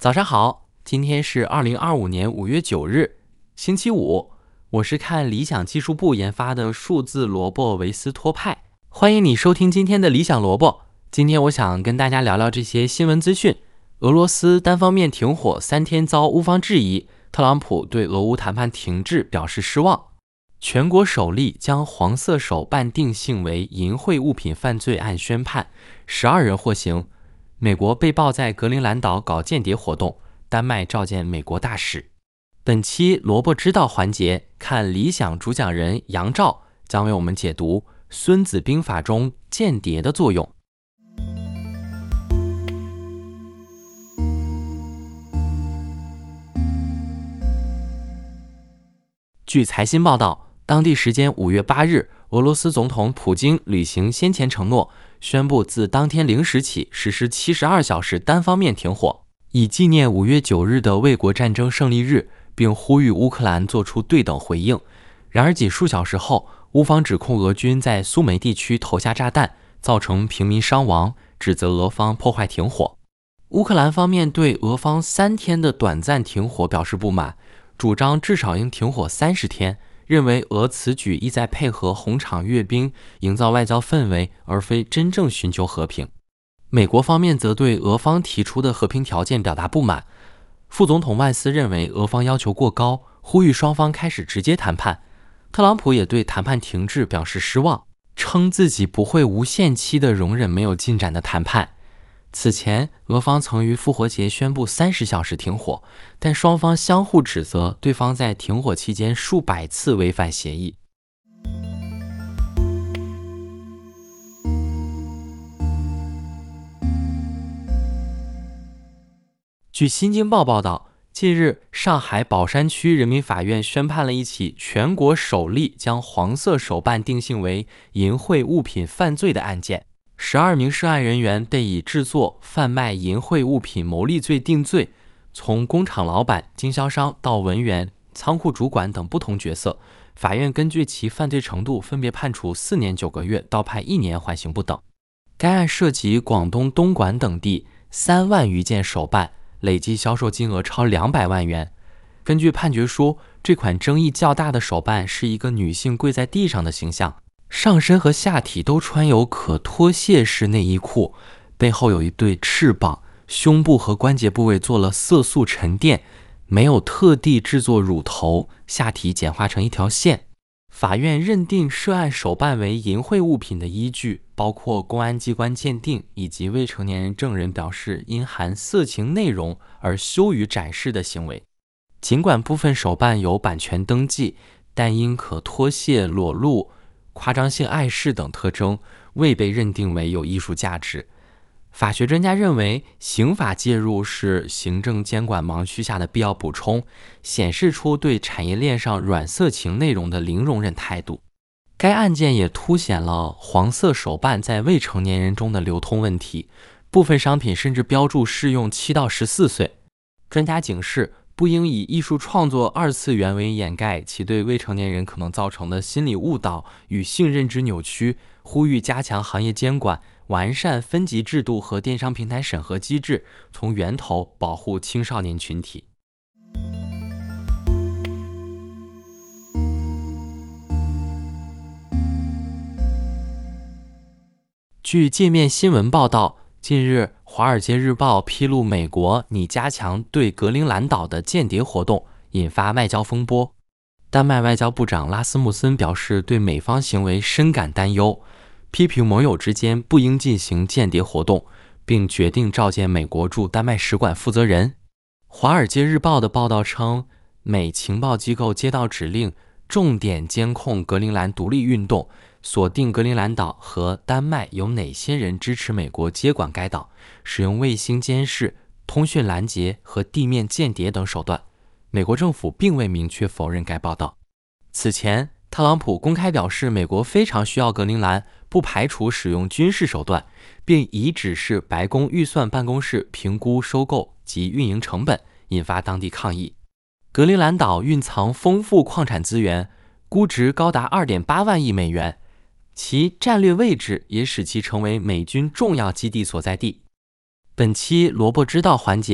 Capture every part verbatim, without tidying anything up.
早上好，今天是二零二五年五月九日，星期五。我是看理想技术部研发的数字萝卜维斯托派，欢迎你收听今天的理想萝卜。今天我想跟大家聊聊这些新闻资讯。俄罗斯单方面停火三天遭乌方质疑，特朗普对俄乌谈判停滞表示失望。全国首例将黄色手办定性为淫秽物品犯罪案宣判，十二人获刑。美国被曝在格陵兰岛搞间谍活动，丹麦召见美国大使。本期萝卜知道环节，看理想主讲人杨照将为我们解读《孙子兵法》中间谍的作用。据财新报道，当地时间五月八日，俄罗斯总统普京履行先前承诺，宣布自当天零时起实施七十二小时单方面停火，以纪念五月九日的卫国战争胜利日，并呼吁乌克兰做出对等回应。然而仅数小时后，乌方指控俄军在苏梅地区投下炸弹，造成平民伤亡，指责俄方破坏停火。乌克兰方面对俄方三天的短暂停火表示不满，主张至少应停火三十天，认为俄此举意在配合红场阅兵，营造外交氛围，而非真正寻求和平。美国方面则对俄方提出的和平条件表达不满，副总统万斯认为俄方要求过高，呼吁双方开始直接谈判。特朗普也对谈判停滞表示失望，称自己不会无限期地容忍没有进展的谈判。此前，俄方曾于复活节宣布三十小时停火，但双方相互指责对方在停火期间数百次违反协议。据新京报报道，近日上海宝山区人民法院宣判了一起全国首例将黄色手办定性为淫秽物品犯罪的案件。十二名涉案人员被以制作、贩卖淫秽物品牟利罪定罪，从工厂老板、经销商到文员、仓库主管等不同角色，法院根据其犯罪程度分别判处四年九个月到判一年缓刑不等。该案涉及广东东莞等地三万余件手办，累计销售金额超两百万元。根据判决书，这款争议较大的手办是一个女性跪在地上的形象，上身和下体都穿有可脱卸式内衣裤，背后有一对翅膀，胸部和关节部位做了色素沉淀，没有特地制作乳头，下体简化成一条线。法院认定涉案手办为淫秽物品的依据包括公安机关鉴定以及未成年人证人表示因含色情内容而羞于展示的行为。尽管部分手办有版权登记，但因可脱卸、裸露、夸张性碍事等特征，未被认定为有艺术价值。法学专家认为，刑法介入是行政监管盲区下的必要补充，显示出对产业链上软色情内容的零容忍态度。该案件也凸显了黄色手办在未成年人中的流通问题，部分商品甚至标注适用七到十四岁。专家警示，不应以艺术创作二次元为掩盖其对未成年人可能造成的心理误导与性认知扭曲，呼吁加强行业监管，完善分级制度和电商平台审核机制，从源头保护青少年群体。据界面新闻报道，近日《华尔街日报》披露美国拟加强对格陵兰岛的间谍活动，引发外交风波。丹麦外交部长拉斯穆森表示对美方行为深感担忧，批评盟友之间不应进行间谍活动，并决定召见美国驻丹麦使馆负责人。《华尔街日报》的报道称，美情报机构接到指令，重点监控格陵兰独立运动，锁定格陵兰岛和丹麦有哪些人支持美国接管该岛，使用卫星监视、通讯拦截和地面间谍等手段。美国政府并未明确否认该报道。此前，特朗普公开表示美国非常需要格陵兰，不排除使用军事手段，并已指示白宫预算办公室评估收购及运营成本，引发当地抗议。格陵兰岛蕴藏丰富矿产资源，估值高达 二点八万亿美元，其战略位置也使其成为美军重要基地所在地。本期萝卜知道环节，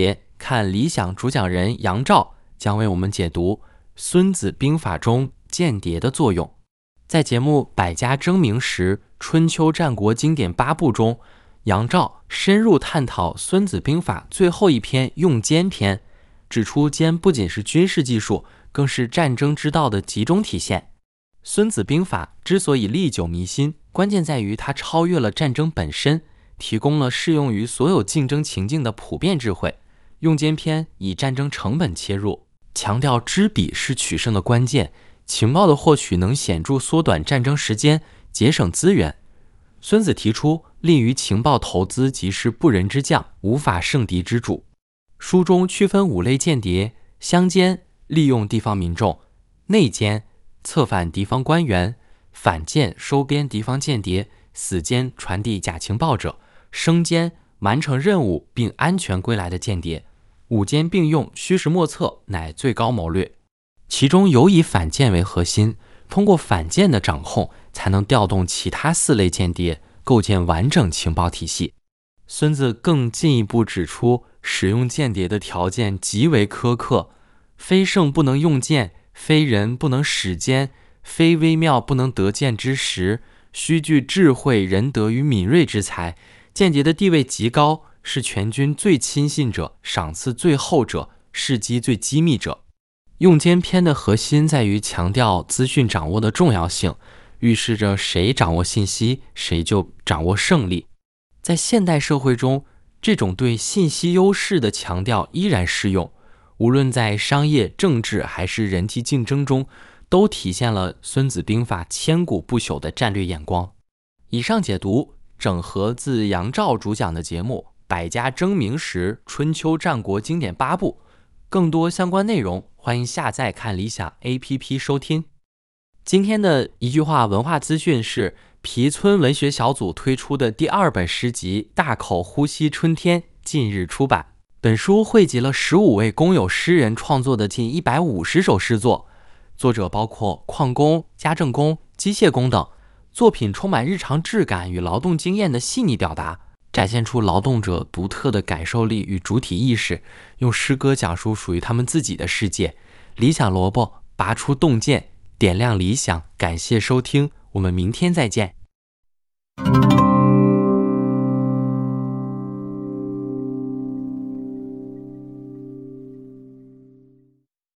看理想主讲人杨照将为我们解读《孙子兵法》中间谍的作用。在节目《百家争鸣时春秋战国经典八部》中，杨照深入探讨《孙子兵法》最后一篇用间篇，指出间不仅是军事技术，更是战争之道的集中体现。孙子兵法之所以历久弥新，关键在于它超越了战争本身，提供了适用于所有竞争情境的普遍智慧。用间篇以战争成本切入，强调知彼是取胜的关键，情报的获取能显著缩短战争时间，节省资源。孙子提出，利于情报投资即是不仁之将，无法胜敌之主。书中区分五类间谍：乡间，利用地方民众；内奸，策反敌方官员；反间，收编敌方间谍；死奸，传递假情报者；生奸，完成任务并安全归来的间谍。五奸并用，虚实莫测，乃最高谋略。其中尤以反间为核心，通过反间的掌控，才能调动其他四类间谍，构建完整情报体系。孙子更进一步指出，使用间谍的条件极为苛刻，非圣不能用间，非人不能使奸，非微妙不能得间之时，须具智慧、仁德与敏锐之才。间谍的地位极高，是全军最亲信者，赏赐最厚者，事机最机密者。用间篇的核心在于强调资讯掌握的重要性，预示着谁掌握信息，谁就掌握胜利。在现代社会中，这种对信息优势的强调依然适用，无论在商业、政治还是人际竞争中，都体现了孙子兵法千古不朽的战略眼光。以上解读整合自杨照主讲的节目《百家争鸣时春秋战国经典八部》，更多相关内容欢迎下载看理想 A P P 收听。今天的一句话文化资讯是皮村文学小组推出的第二本诗集《大口呼吸春天》近日出版。本书汇集了十五位工友诗人创作的近一百五十首诗作，作者包括矿工、家政工、机械工等，作品充满日常质感与劳动经验的细腻表达，展现出劳动者独特的感受力与主体意识，用诗歌讲述属于他们自己的世界。理想萝卜拔出洞见，点亮理想。感谢收听，我们明天再见。